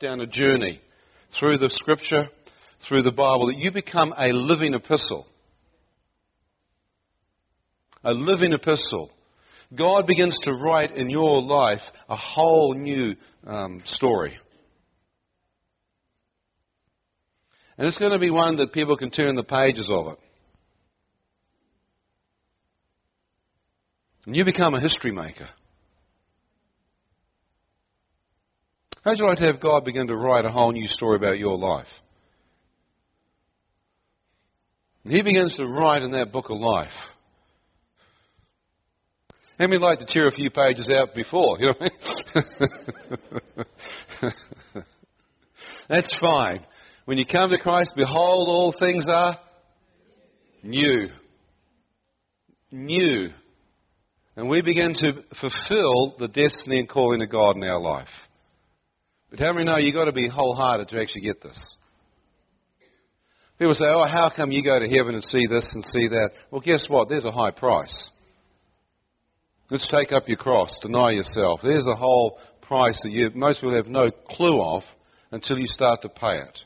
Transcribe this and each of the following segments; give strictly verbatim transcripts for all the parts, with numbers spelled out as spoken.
down a journey through the Scripture, through the Bible, that you become a living epistle. A living epistle. God begins to write in your life a whole new um, story. And it's going to be one that people can turn the pages of it. And you become a history maker. How'd you like to have God begin to write a whole new story about your life? And He begins to write in that book of life. How many like to tear a few pages out before? You know what I mean? That's fine. When you come to Christ, behold, all things are new. New. And we begin to fulfill the destiny and calling of God in our life. But how many know you've got to be wholehearted to actually get this? People say, oh, how come you go to heaven and see this and see that? Well, guess what? There's a high price. Let's take up your cross, deny yourself. There's a whole price that you, most people have no clue of until you start to pay it.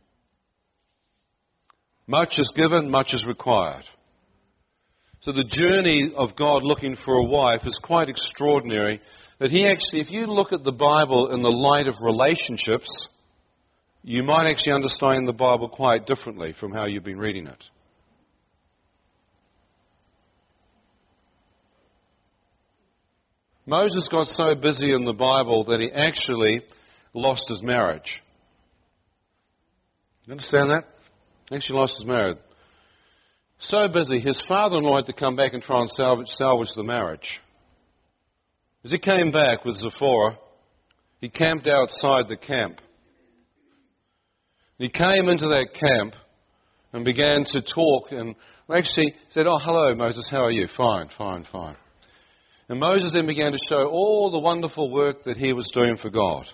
Much is given, much is required. So the journey of God looking for a wife is quite extraordinary. That He actually, if you look at the Bible in the light of relationships, you might actually understand the Bible quite differently from how you've been reading it. Moses got so busy in the Bible that he actually lost his marriage. You understand that? He actually lost his marriage. So busy, his father-in-law had to come back and try and salvage, salvage the marriage. As he came back with Zipporah, he camped outside the camp. He came into that camp and began to talk and actually said, oh, hello, Moses, how are you? Fine, fine, fine. And Moses then began to show all the wonderful work that he was doing for God.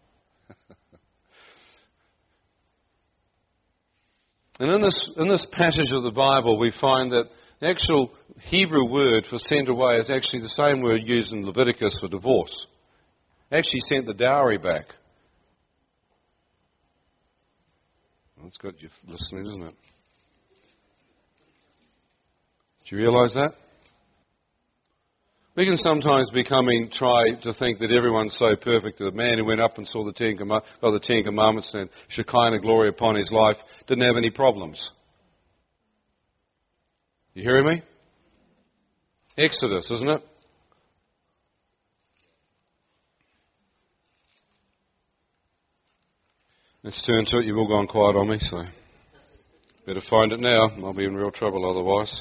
And in this, in this passage of the Bible, we find that the actual Hebrew word for sent away is actually the same word used in Leviticus for divorce. Actually sent the dowry back. That's got you listening, isn't it? Do you realize that? We can sometimes be coming, try to think that everyone's so perfect. The man who went up and saw the Ten, got the Ten Commandments and Shekinah glory upon his life didn't have any problems. You hearing me? Exodus, isn't it? Let's turn to it. You've all gone quiet on me, so better find it now. I'll be in real trouble otherwise.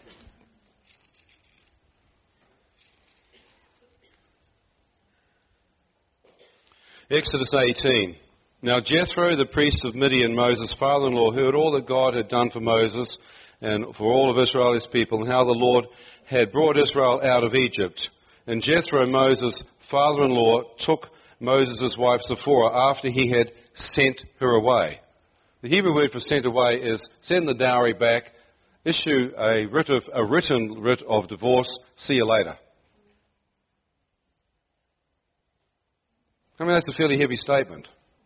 Exodus eighteen. Now Jethro, the priest of Midian, Moses' father-in-law, heard all that God had done for Moses and for all of Israel, his people, and how the Lord had brought Israel out of Egypt. And Jethro, Moses' father-in-law, took Moses' wife Zipporah after he had sent her away. The Hebrew word for sent away is send the dowry back, issue a, writ of, a written writ of divorce, see you later. I mean, that's a fairly heavy statement.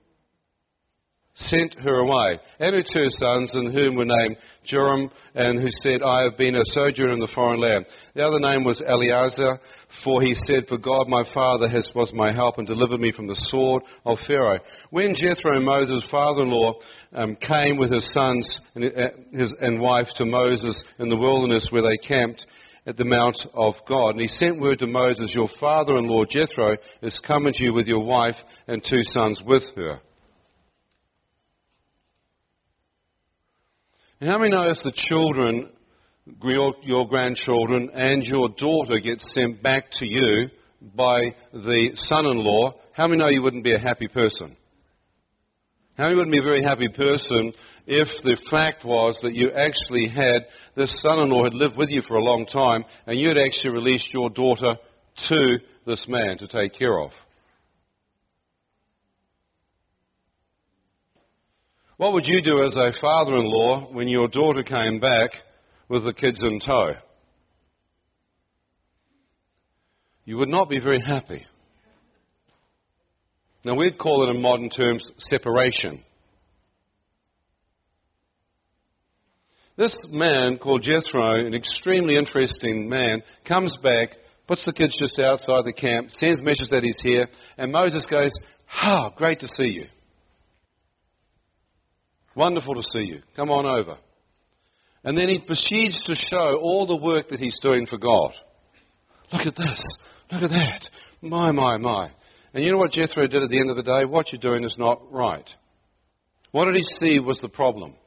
Sent her away. And her two sons, in whom were named Joram, and who said, I have been a sojourner in the foreign land. The other name was Eleazar, for he said, for God my father has, was my help and delivered me from the sword of Pharaoh. When Jethro, Moses' father-in-law, um, came with his sons and, uh, his, and wife to Moses in the wilderness where they camped, at the mount of God. And he sent word to Moses, your father-in-law Jethro is coming to you with your wife and two sons with her. And how many know if the children, your, your grandchildren and your daughter get sent back to you by the son-in-law, how many know you wouldn't be a happy person? How many wouldn't be a very happy person if the fact was that you actually had, this son-in-law had lived with you for a long time and you had actually released your daughter to this man to take care of? What would you do as a father-in-law when your daughter came back with the kids in tow? You would not be very happy. Now we'd call it in modern terms separation. This man called Jethro, an extremely interesting man, comes back, puts the kids just outside the camp, sends messages that he's here, and Moses goes, "Ah, great to see you. Wonderful to see you. Come on over." And then he proceeds to show all the work that he's doing for God. Look at this. Look at that. My, my, my. And you know what Jethro did at the end of the day? What you're doing is not right. What did he see was the problem?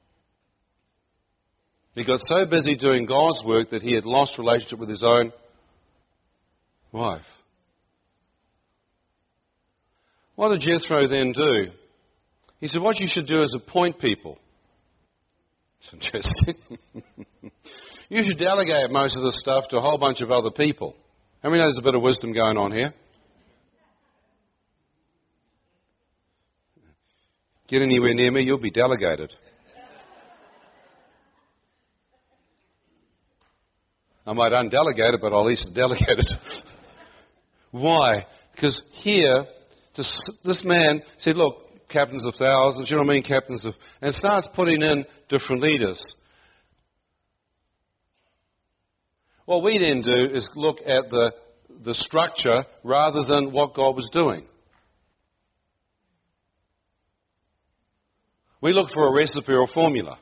He got so busy doing God's work that he had lost relationship with his own wife. What did Jethro then do? He said, what you should do is appoint people. It's interesting. You should delegate most of this stuff to a whole bunch of other people. How many know there's a bit of wisdom going on here? Get anywhere near me, you'll be delegated. I might undelegate it, but I'll at least delegate it. Why? Because here, this, this man said, look, captains of thousands, you know what I mean, captains of, and starts putting in different leaders. What we then do is look at the, the structure rather than what God was doing. We look for a recipe or a formula.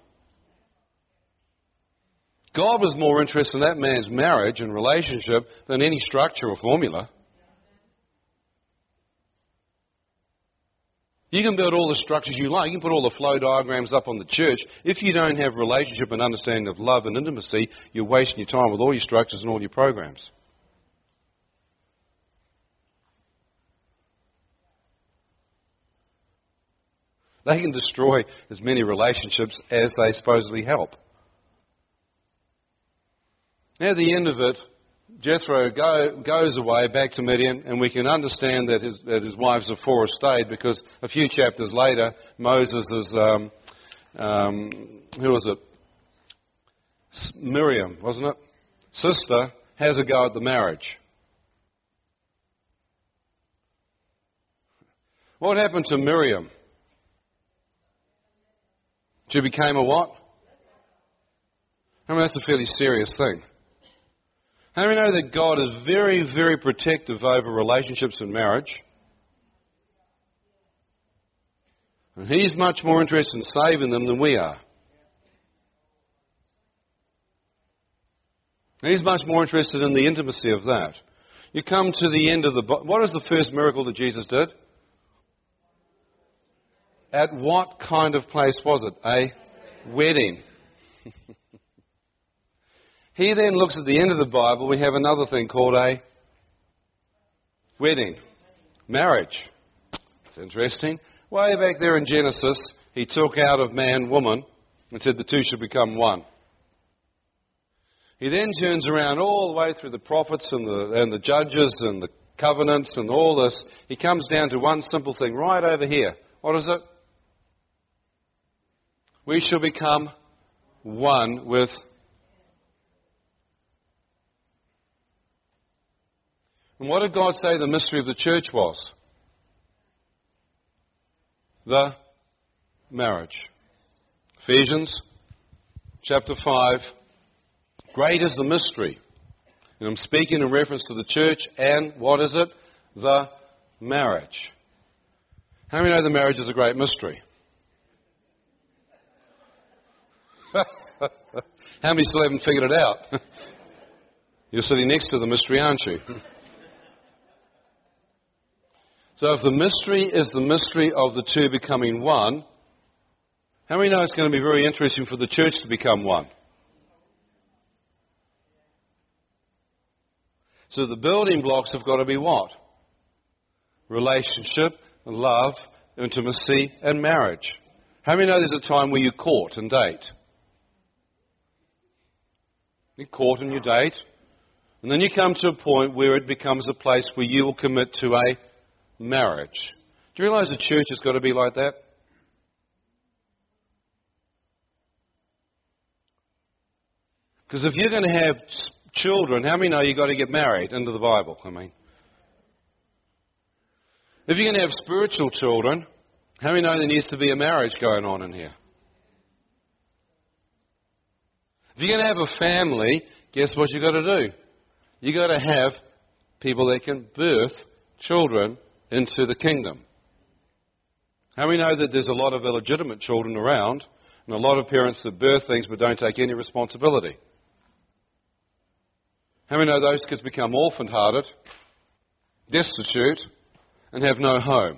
God was more interested in that man's marriage and relationship than any structure or formula. You can build all the structures you like. You can put all the flow diagrams up on the church. If you don't have relationship and understanding of love and intimacy, you're wasting your time with all your structures and all your programs. They can destroy as many relationships as they supposedly help. Now, at the end of it, Jethro go, goes away back to Midian, and we can understand that his, that his wives of four stayed, because a few chapters later, Moses is, um, um, who was it? Miriam, wasn't it? Sister has a go at the marriage. What happened to Miriam? She became a what? I mean, that's a fairly serious thing. How do we know that God is very, very protective over relationships and marriage? And He's much more interested in saving them than we are. He's much more interested in the intimacy of that. You come to the end of the... What is the first miracle that Jesus did? At what kind of place was it? A wedding. He then looks at the end of the Bible. We have another thing called a wedding. Marriage. It's interesting. Way back there in Genesis, He took out of man, woman, and said the two should become one. He then turns around all the way through the prophets and the, and the judges and the covenants and all this. He comes down to one simple thing right over here. What is it? We shall become one with... And what did God say the mystery of the church was? The marriage. Ephesians chapter five. Great is the mystery. And I'm speaking in reference to the church and what is it? The marriage. How many know the marriage is a great mystery? How many still haven't figured it out? You're sitting next to the mystery, aren't you? So if the mystery is the mystery of the two becoming one, how many know it's going to be very interesting for the church to become one? So the building blocks have got to be what? Relationship, love, intimacy, and marriage. How many know there's a time where you court and date? You court and you date, and then you come to a point where it becomes a place where you will commit to a marriage. Do you realize the church has got to be like that? Because if you're going to have children, how many know you've got to get married into the Bible? I mean, If you're going to have spiritual children, how many know there needs to be a marriage going on in here? If you're going to have a family, guess what you've got to do? You've got to have people that can birth children into the kingdom. How many know that there's a lot of illegitimate children around and a lot of parents that birth things but don't take any responsibility? How many know those kids become orphan-hearted, destitute, and have no home?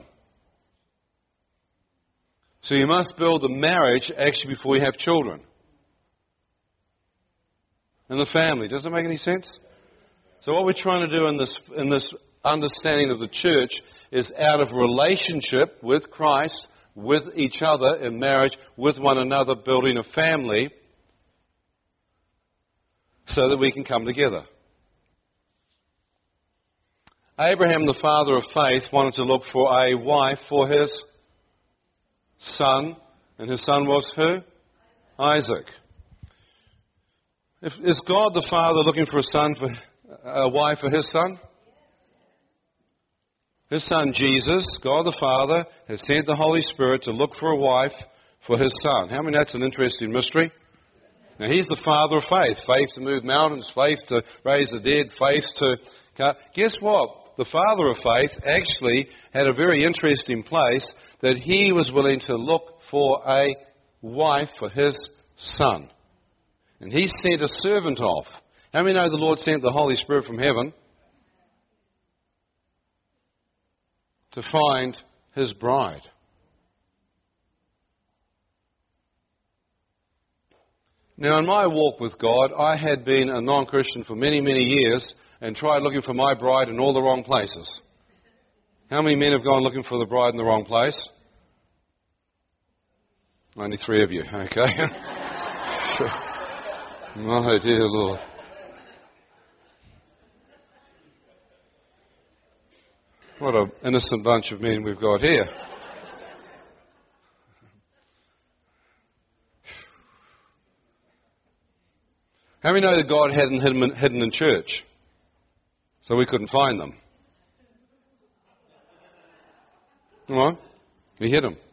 So you must build the marriage actually before you have children. And the family. Does that make any sense? So what we're trying to do in this, in this understanding of the church is out of relationship with Christ, with each other in marriage, with one another, building a family so that we can come together. Abraham, the father of faith, wanted to look for a wife for his son, and his son was who? Isaac. If, is God the Father looking for a son for a wife for his son? His son Jesus, God the Father, has sent the Holy Spirit to look for a wife for his son. How many that's an interesting mystery? Now he's the father of faith. Faith to move mountains, faith to raise the dead, faith to... Guess what? The father of faith actually had a very interesting place that he was willing to look for a wife for his son. And he sent a servant off. How many know the Lord sent the Holy Spirit from heaven to find his bride? Now, in my walk with God, I had been a non-Christian for many, many years and tried looking for my bride in all the wrong places. How many men have gone looking for the bride in the wrong place? Only three of you, okay. Oh, dear Lord. What an innocent bunch of men we've got here. How many know that God hadn't hidden in church? So we couldn't find them. Come on. He hid them.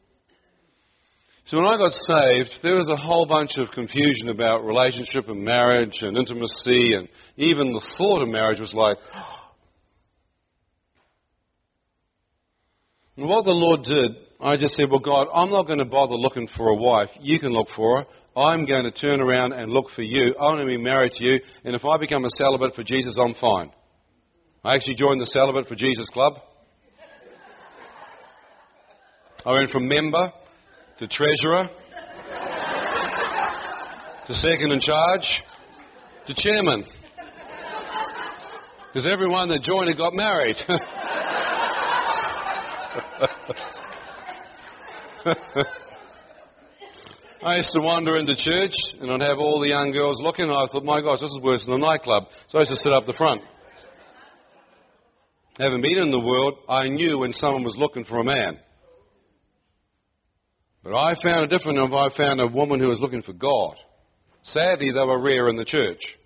So when I got saved, there was a whole bunch of confusion about relationship and marriage and intimacy, and even the thought of marriage was like... And what the Lord did, I just said, well, God, I'm not going to bother looking for a wife. You can look for her. I'm going to turn around and look for you. I want to be married to you, and if I become a celibate for Jesus, I'm fine. I actually joined the Celibate for Jesus Club. I went from member to treasurer, to second in charge, to chairman. Because everyone that joined it got married. I used to wander into church and I'd have all the young girls looking, and I thought, my gosh, this is worse than a nightclub. So I used to sit up the front. Having been in the world, I knew when someone was looking for a man. But I found it different if I found a woman who was looking for God. Sadly, they were rare in the church.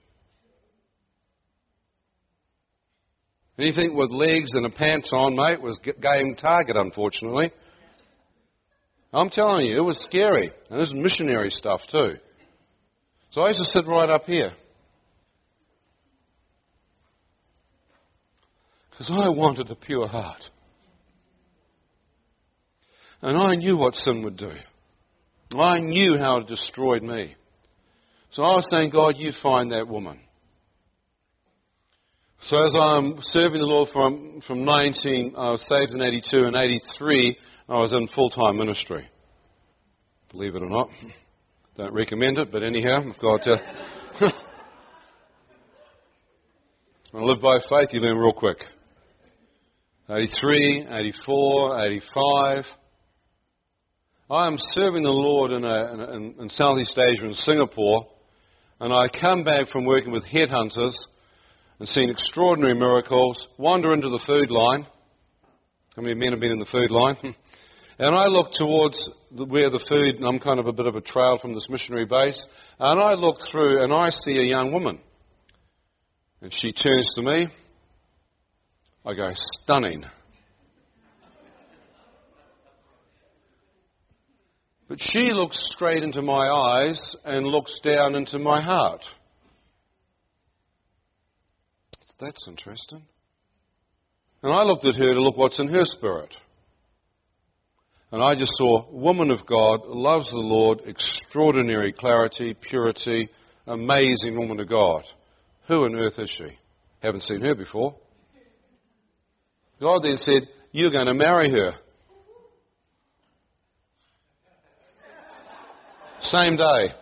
Anything with legs and a pants on, mate, was game target, unfortunately. I'm telling you, it was scary. And this is missionary stuff too. So I used to sit right up here. Because I wanted a pure heart. And I knew what sin would do. I knew how it destroyed me. So I was saying, God, you find that woman. So as I'm serving the Lord from, from nineteen, I was saved in eighty-two, and eighty-three, I was in full-time ministry. Believe it or not. Don't recommend it, but anyhow, I've got to... When I live by faith, you learn real quick. eighty-three, eighty-four, eighty-five. I am serving the Lord in, a, in, a, in Southeast Asia, in Singapore, and I come back from working with headhunters and seen extraordinary miracles, wander into the food line. How many men have been in the food line? And I look towards the, where the food, and I'm kind of a bit of a trail from this missionary base, and I look through and I see a young woman. And she turns to me. I go, stunning. But she looks straight into my eyes and looks down into my heart. That's interesting. And I looked at her to look what's in her spirit. And I just saw, woman of God, loves the Lord, extraordinary clarity, purity, amazing woman of God. Who on earth is she? Haven't seen her before. God then said, you're going to marry her. Same day.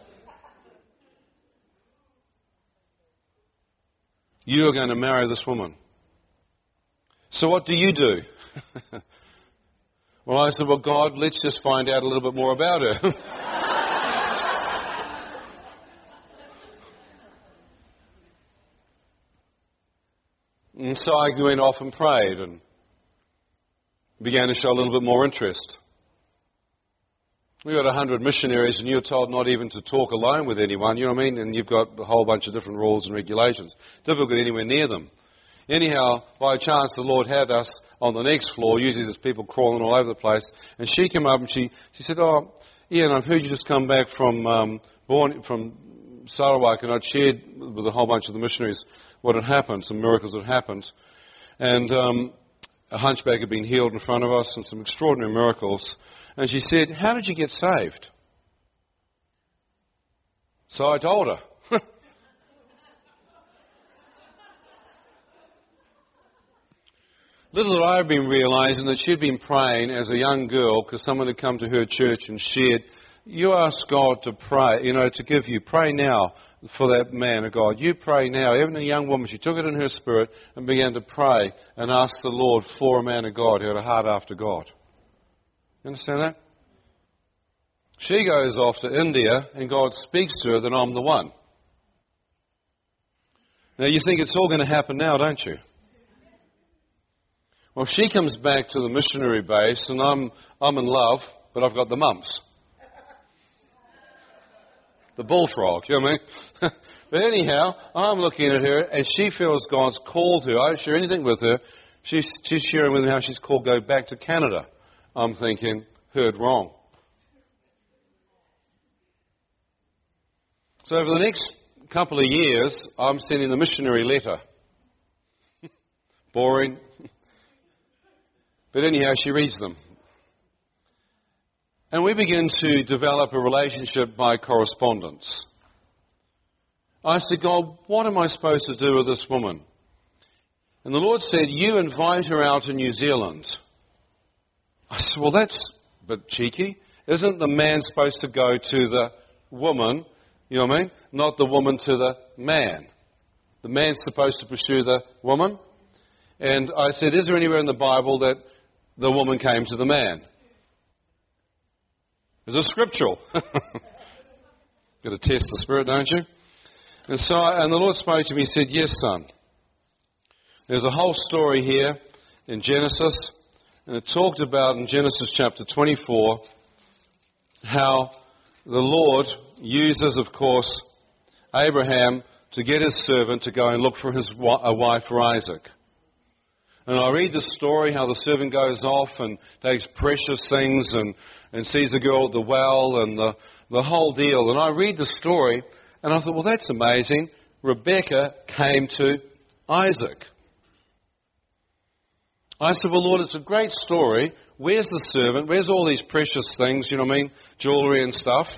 You are going to marry this woman. So what do you do? Well, I said, well, God, let's just find out a little bit more about her. And so I went off and prayed and began to show a little bit more interest. We got a hundred missionaries and you're told not even to talk alone with anyone, you know what I mean? And you've got a whole bunch of different rules and regulations. Difficult to get anywhere near them. Anyhow, by chance the Lord had us on the next floor. Usually there's people crawling all over the place. And she came up and she, she said, oh, Ian, I've heard you just come back from, um, born, from Sarawak, and I'd shared with a whole bunch of the missionaries what had happened, some miracles had happened. And um, a hunchback had been healed in front of us and some extraordinary miracles. And she said, how did you get saved? So I told her. Little had I been realizing that she'd been praying as a young girl because someone had come to her church and shared, you ask God to pray, you know, to give you, pray now for that man of God. You pray now. Even a young woman, she took it in her spirit and began to pray and ask the Lord for a man of God who had a heart after God. You understand that? She goes off to India and God speaks to her that I'm the one. Now you think it's all going to happen now, don't you? Well, she comes back to the missionary base and I'm, I'm in love, but I've got the mumps. The bullfrog, you know what I mean? But anyhow, I'm looking at her and she feels God's called her. I don't share anything with her. She's, she's sharing with me how she's called go back to Canada. I'm thinking, heard wrong. So over the next couple of years, I'm sending the missionary letter. Boring. But anyhow, she reads them. And we begin to develop a relationship by correspondence. I said, God, what am I supposed to do with this woman? And the Lord said, you invite her out to New Zealand. I said, well, that's a bit cheeky. Isn't the man supposed to go to the woman, you know what I mean? Not the woman to the man. The man's supposed to pursue the woman. And I said, is there anywhere in the Bible that the woman came to the man? Is it scriptural? Got to test the spirit, don't you? And so, and the Lord spoke to me and said, yes, son. There's a whole story here in Genesis, and it talked about in Genesis chapter twenty-four how the Lord uses, of course, Abraham to get his servant to go and look for his a wife for Isaac. And I read the story, how the servant goes off and takes precious things and, and sees the girl at the well and the, the whole deal. And I read the story and I thought, well, that's amazing. Rebecca came to Isaac. I said, well, Lord, it's a great story. Where's the servant? Where's all these precious things, you know what I mean? Jewelry and stuff.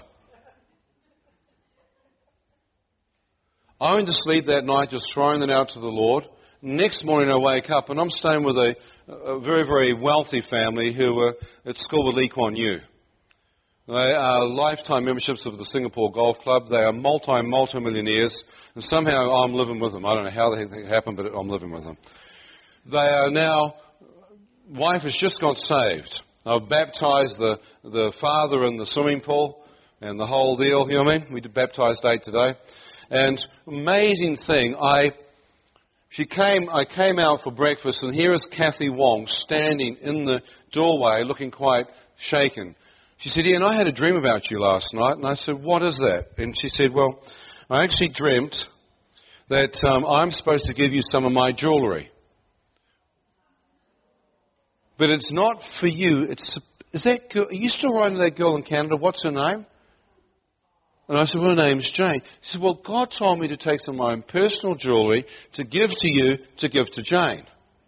I went to sleep that night just throwing them out to the Lord. Next morning I wake up and I'm staying with a, a very, very wealthy family who were at school with Lee Kuan Yew. They are lifetime memberships of the Singapore Golf Club. They are multi, multi-millionaires. And somehow I'm living with them. I don't know how that happened, but I'm living with them. They are now, wife has just got saved. I've baptized the, the father in the swimming pool and the whole deal, you know what I mean? We did baptized date today. And amazing thing, I... She came, I came out for breakfast and here is Kathy Wong standing in the doorway looking quite shaken. She said, Ian, I had a dream about you last night. And I said, what is that? And she said, well, I actually dreamt that um, I'm supposed to give you some of my jewelry. But it's not for you, it's is that girl, are you still writing to that girl in Canada? What's her name? And I said, well, her name's Jane. She said, well, God told me to take some of my own personal jewellery to give to you, to give to Jane.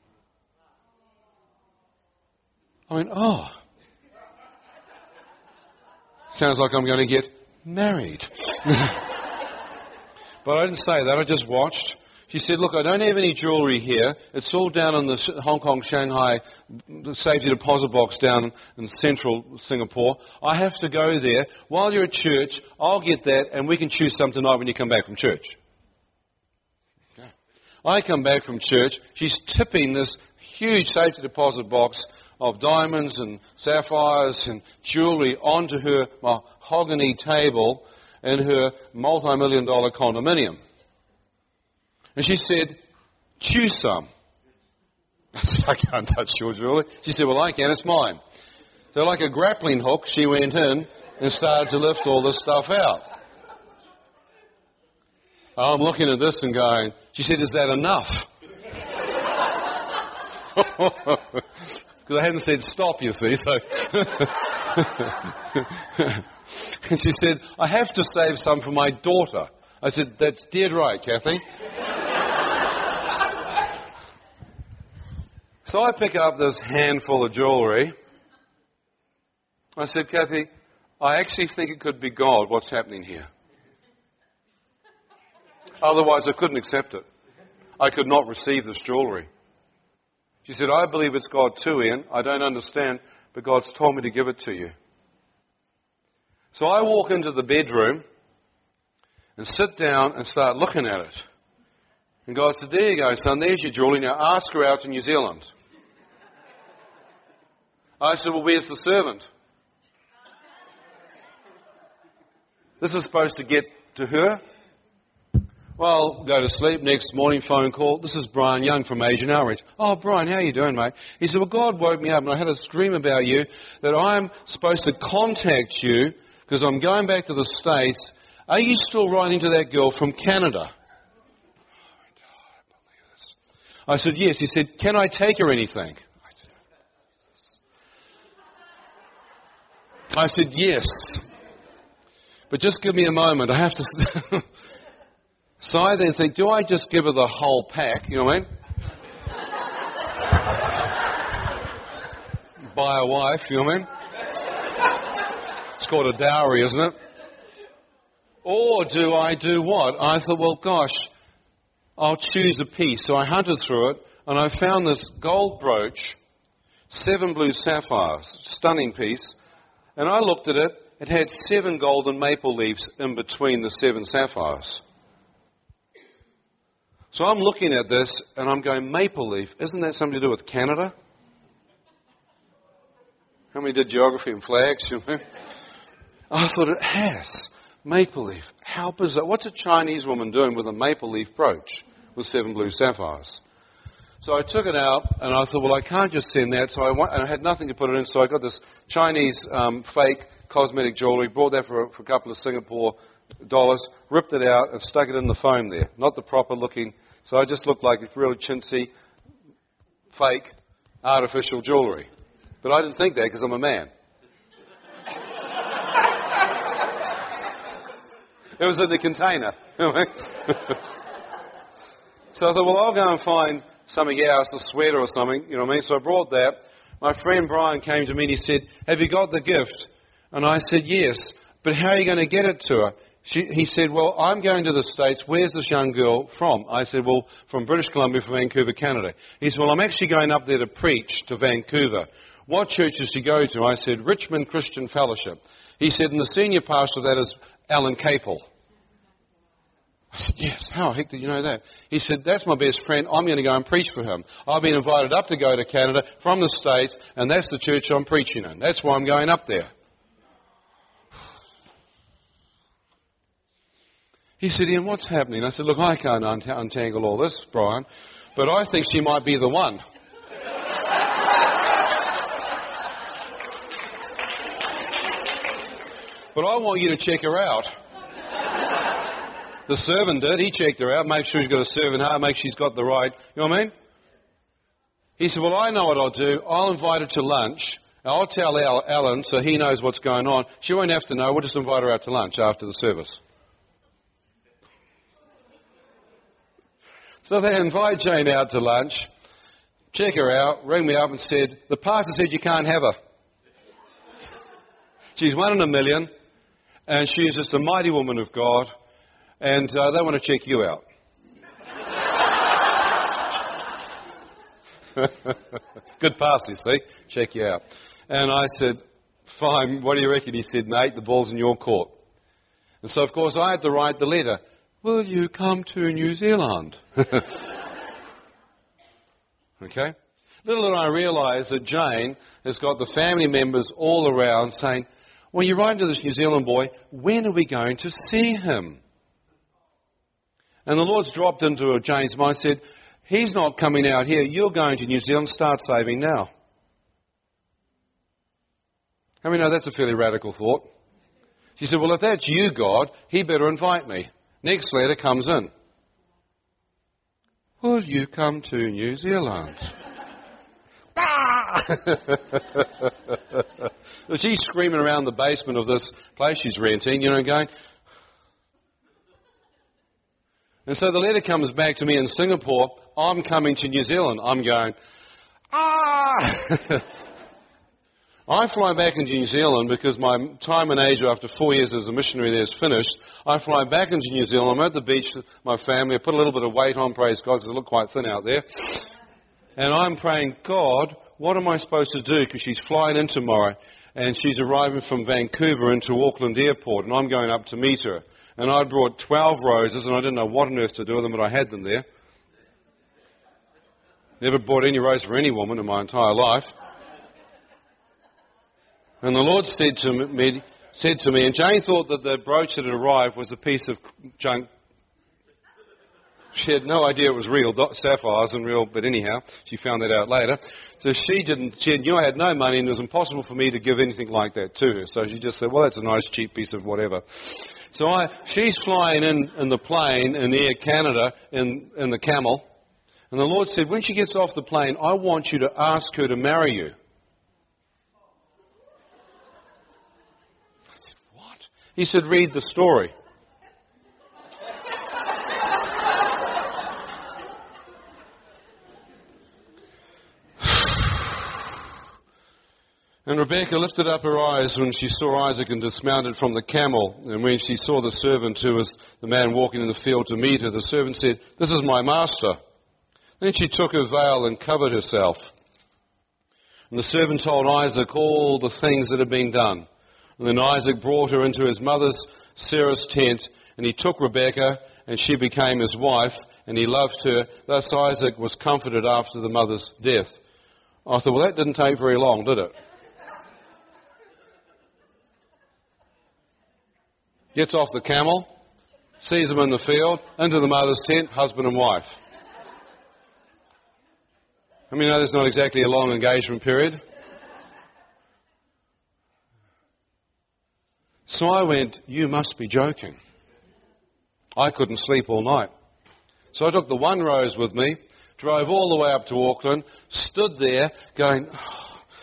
I went, oh. Sounds like I'm going to get married. But I didn't say that, I just watched. She said, look, I don't have any jewellery here. It's all down in the Hong Kong, Shanghai safety deposit box down in central Singapore. I have to go there. While you're at church, I'll get that and we can choose some tonight when you come back from church. Okay. I come back from church. She's tipping this huge safety deposit box of diamonds and sapphires and jewellery onto her mahogany table in her multi-million dollar condominium. And she said, choose some. I said, I can't touch your jewellery. She said, well, I can, it's mine. So like a grappling hook, she went in and started to lift all this stuff out. I'm looking at this and going, she said, is that enough? Because I hadn't said stop, you see, so. And she said, I have to save some for my daughter. I said, that's dead right, Kathy. So I pick up this handful of jewellery. I said, Kathy, I actually think it could be God, what's happening here. Otherwise I couldn't accept it. I could not receive this jewellery. She said, I believe it's God too, Ian. I don't understand, but God's told me to give it to you. So I walk into the bedroom and sit down and start looking at it. And God said, there you go, son, there's your jewellery. Now ask her out to New Zealand. I said, well, where's the servant? This is supposed to get to her. Well, go to sleep. Next morning, phone call. This is Brian Young from Asian Outreach. Oh, Brian, how you doing, mate? He said, well, God woke me up and I had a dream about you that I'm supposed to contact you because I'm going back to the States. Are you still writing to that girl from Canada? I said, yes. He said, can I take her anything? I said, I said, yes. But just give me a moment. I have to... So I then think, do I just give her the whole pack? You know what I mean? Buy a wife, you know what I mean? It's called a dowry, isn't it? Or do I do what? I thought, well, gosh, I'll choose a piece. So I hunted through it, and I found this gold brooch, seven blue sapphires, stunning piece. And I looked at it. It had seven golden maple leaves in between the seven sapphires. So I'm looking at this, and I'm going, maple leaf, isn't that something to do with Canada? How many did geography and flags? You know? I thought, it has. Maple leaf. How bizarre. What's a Chinese woman doing with a maple leaf brooch with seven blue sapphires? So I took it out, and I thought, well, I can't just send that. So I, want, I had nothing to put it in, so I got this Chinese um, fake cosmetic jewellery, bought that for, for a couple of Singapore dollars, ripped it out, and stuck it in the foam there. Not the proper looking. So I just looked like it's really chintzy, fake, artificial jewellery. But I didn't think that because I'm a man. It was in the container. So I thought, well, I'll go and find something else, a sweater or something, you know what I mean? So I brought that. My friend Brian came to me and he said, have you got the gift? And I said, yes. But how are you going to get it to her? She, he said, well, I'm going to the States. Where's this young girl from? I said, well, from British Columbia, from Vancouver, Canada. He said, well, I'm actually going up there to preach to Vancouver. What church does she go to? I said, Richmond Christian Fellowship. He said, and the senior pastor of that is Alan Capel. I said, yes, how the heck did you know that? He said, that's my best friend. I'm going to go and preach for him. I've been invited up to go to Canada from the States, and that's the church I'm preaching in. That's why I'm going up there. He said, Ian, what's happening? I said, look, I can't unt- untangle all this, Brian, but I think she might be the one. But I want you to check her out. The servant did. He checked her out, made sure she's got a servant heart, make sure she's got the right, you know what I mean? He said, well, I know what I'll do. I'll invite her to lunch, I'll tell Al- Alan so he knows what's going on. She won't have to know. We'll just invite her out to lunch after the service. So they invite Jane out to lunch, check her out, ring me up and said, the pastor said you can't have her. She's one in a million, and she's just a mighty woman of God, and uh, they want to check you out. Good pass, you see. Check you out. And I said, fine, what do you reckon? He said, mate, the ball's in your court. And so, of course, I had to write the letter. Will you come to New Zealand? Okay? Little did I realise that Jane has got the family members all around saying, well, you're writing to this New Zealand boy, when are we going to see him? And the Lord's dropped into Jane's mind and said, he's not coming out here. You're going to New Zealand. Start saving now. How many know that's a fairly radical thought? She said, well, if that's you, God, he better invite me. Next letter comes in. Will you come to New Zealand? Ah! She's screaming around the basement of this place she's renting, you know, going... And so the letter comes back to me in Singapore. I'm coming to New Zealand. I'm going, ah! I fly back into New Zealand because my time in Asia after four years as a missionary there is finished. I fly back into New Zealand. I'm at the beach with my family. I put a little bit of weight on, praise God, because I look quite thin out there. And I'm praying, God, what am I supposed to do? Because she's flying in tomorrow and she's arriving from Vancouver into Auckland Airport and I'm going up to meet her. And I brought twelve roses and I didn't know what on earth to do with them, but I had them there. Never bought any rose for any woman in my entire life. And the Lord said to me, said to me, and Jane thought that the brooch that had arrived was a piece of junk. She had no idea it was real sapphires and real, but anyhow, she found that out later. So she didn't, she knew I had no money and it was impossible for me to give anything like that to her. So she just said, well, that's a nice cheap piece of whatever. So I, she's flying in, in the plane in Air Canada in, in the Camel. And the Lord said, when she gets off the plane, I want you to ask her to marry you. I said, what? He said, read the story. And Rebecca lifted up her eyes when she saw Isaac and dismounted from the camel. And when she saw the servant who was the man walking in the field to meet her, the servant said, this is my master. Then she took her veil and covered herself. And the servant told Isaac all the things that had been done. And then Isaac brought her into his mother's Sarah's tent, and he took Rebekah, and she became his wife, and he loved her. Thus Isaac was comforted after the mother's death. I thought, well, that didn't take very long, did it? Gets off the camel, sees them in the field, into the mother's tent, husband and wife. I mean, no, there's not exactly a long engagement period. So I went, you must be joking. I couldn't sleep all night. So I took the one rose with me, drove all the way up to Auckland, stood there going, oh.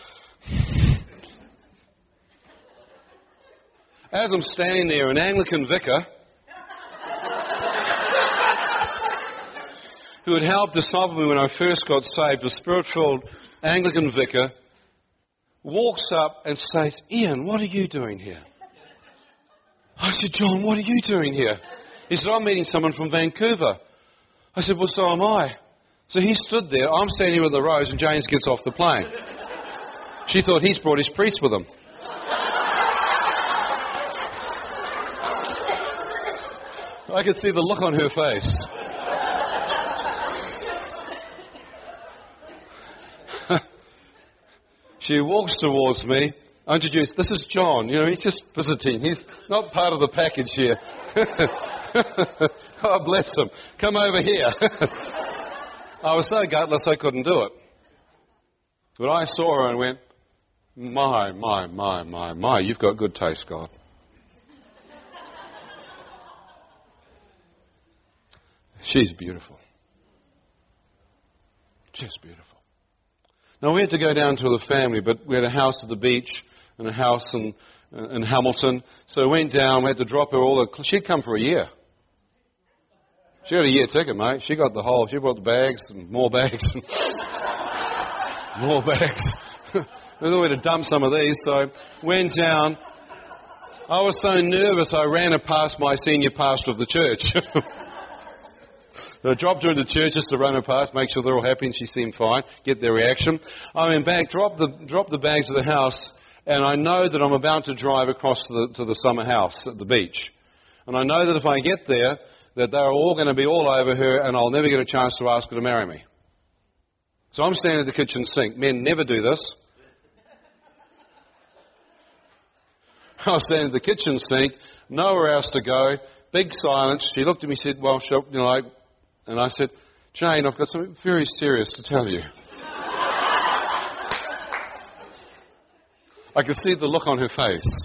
As I'm standing there, an Anglican vicar who had helped disciple me when I first got saved, a spirit-filled Anglican vicar, walks up and says, Ian, what are you doing here? I said, John, what are you doing here? He said, I'm meeting someone from Vancouver. I said, well, so am I. So he stood there. I'm standing here with the rose and James gets off the plane. She thought he's brought his priest with him. I could see the look on her face. She walks towards me. I introduce, this is John. You know, he's just visiting. He's not part of the package here. God bless him. Come over here. I was so gutless I couldn't do it. But I saw her and went, my, my, my, my, my, you've got good taste, God. She's beautiful. Just beautiful. Now, we had to go down to the family, but we had a house at the beach and a house in, in Hamilton. So we went down, we had to drop her all the... She'd come for a year. She had a year ticket, mate. She got the whole... She brought the bags and more bags and more bags. We thought we'd dump some of these, so went down. I was so nervous, I ran it past my senior pastor of the church. I dropped her into church just to run her past, make sure they're all happy and she seemed fine, get their reaction. I went back, dropped the, dropped the bags at the house, and I know that I'm about to drive across to the, to the summer house at the beach. And I know that if I get there, that they're all going to be all over her and I'll never get a chance to ask her to marry me. So I'm standing at the kitchen sink. Men never do this. I was standing at the kitchen sink, nowhere else to go, big silence. She looked at me and said, well, she'll, you know, like, and I said, Jane, I've got something very serious to tell you. I could see the look on her face.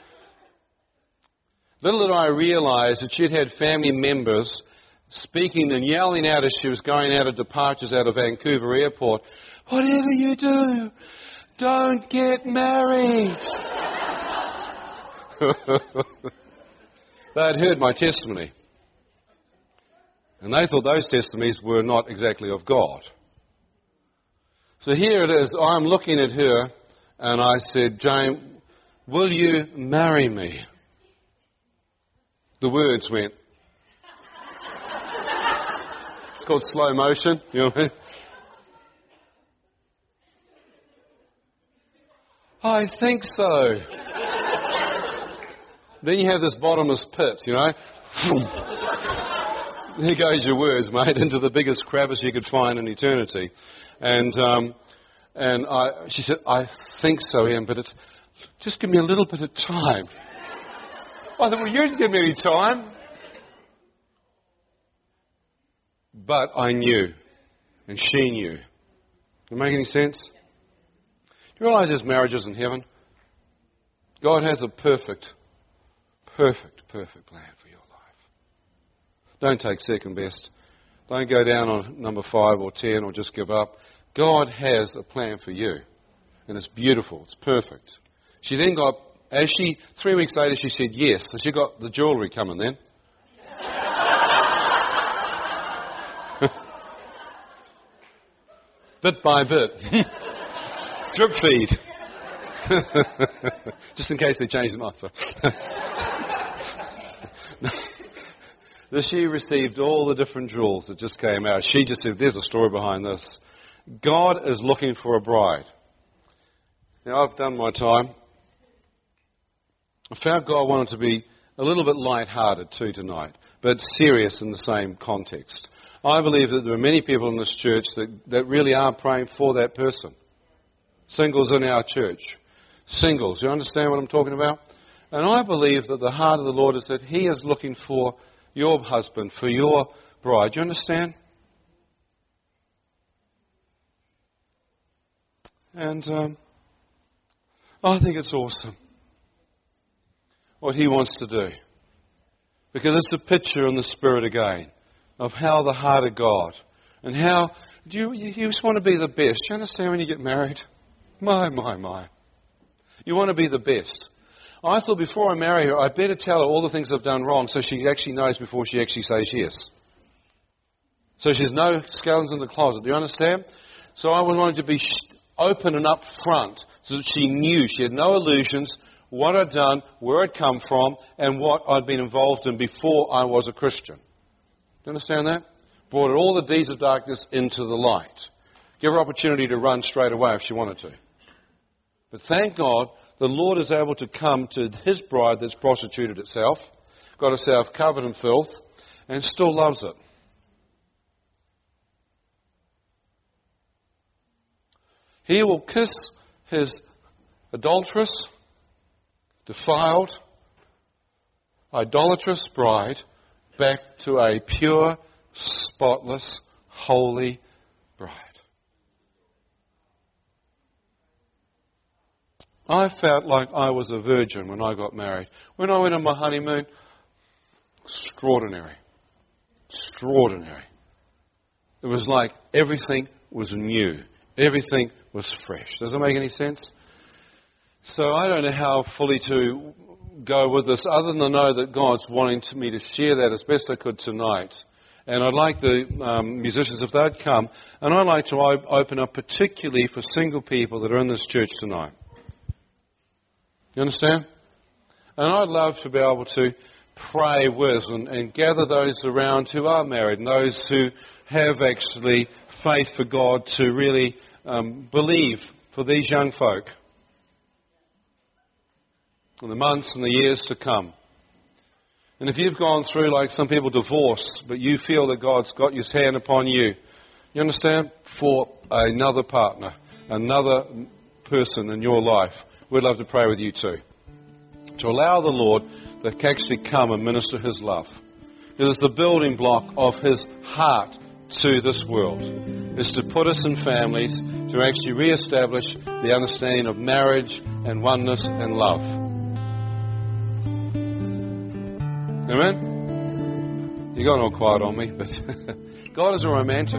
Little did I realize that she'd had family members speaking and yelling out as she was going out of departures out of Vancouver Airport, whatever you do, don't get married. They had heard my testimony. And they thought those testimonies were not exactly of God. So here it is, I'm looking at her, and I said, Jane, will you marry me? The words went. It's called slow motion, you know what I mean? I think so. Then you have this bottomless pit, you know. There goes your words, mate, into the biggest crevice you could find in eternity. And um, and I, she said, I think so, Ian, but it's just give me a little bit of time. I thought, well, you didn't give me any time. But I knew, and she knew. Does it make any sense? Do you realize there's marriages in heaven? God has a perfect, perfect, perfect plan for your life. Don't take second best. Don't go down on number five or ten or just give up. God has a plan for you. And it's beautiful. It's perfect. She then got, as she, three weeks later she said yes. So she got the jewellery coming then. Bit by bit. Drip feed. Just in case they change the mind. That she received all the different jewels that just came out. She just said, there's a story behind this. God is looking for a bride. Now, I've done my time. I found God wanted to be a little bit light-hearted too tonight, but serious in the same context. I believe that there are many people in this church that, that really are praying for that person. Singles in our church. Singles, you understand what I'm talking about? And I believe that the heart of the Lord is that He is looking for your husband, for your bride. Do you understand? And um, I think it's awesome what He wants to do. Because it's a picture in the Spirit again of how the heart of God and how do you, you just want to be the best. Do you understand when you get married? My, my, my. You want to be the best. I thought before I marry her, I'd better tell her all the things I've done wrong so she actually knows before she actually says yes. So she's no skeletons in the closet. Do you understand? So I wanted to be open and up front so that she knew, she had no illusions, what I'd done, where I'd come from, and what I'd been involved in before I was a Christian. Do you understand that? Brought all the deeds of darkness into the light. Give her opportunity to run straight away if she wanted to. But thank God, the Lord is able to come to His bride that's prostituted itself, got herself covered in filth, and still loves it. He will kiss His adulterous, defiled, idolatrous bride back to a pure, spotless, holy bride. I felt like I was a virgin when I got married. When I went on my honeymoon, extraordinary. Extraordinary. It was like everything was new. Everything was fresh. Does that make any sense? So I don't know how fully to go with this, other than to know that God's wanting to me to share that as best I could tonight. And I'd like the um, musicians, if they'd come, and I'd like to op- open up particularly for single people that are in this church tonight. You understand? And I'd love to be able to pray with and, and gather those around who are married and those who have actually faith for God to really um, believe for these young folk in the months and the years to come. And if you've gone through, like some people, divorce, but you feel that God's got His hand upon you, you understand, for another partner, another person in your life, we'd love to pray with you too. To allow the Lord to actually come and minister His love. It is the building block of His heart to this world. Is to put us in families, to actually re-establish the understanding of marriage and oneness and love. Amen? You're going all quiet on me, but God is a romantic.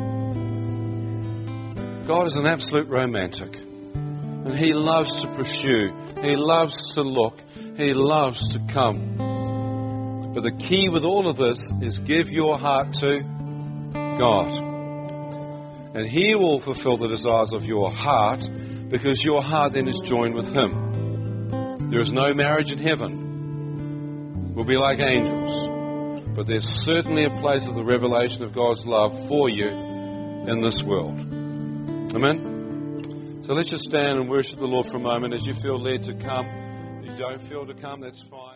God is an absolute romantic. And He loves to pursue. He loves to look. He loves to come. But the key with all of this is give your heart to God. And He will fulfill the desires of your heart, because your heart then is joined with Him. There is no marriage in heaven. We'll be like angels. But there's certainly a place of the revelation of God's love for you in this world. Amen? So let's just stand and worship the Lord for a moment as you feel led to come. If you don't feel to come, that's fine.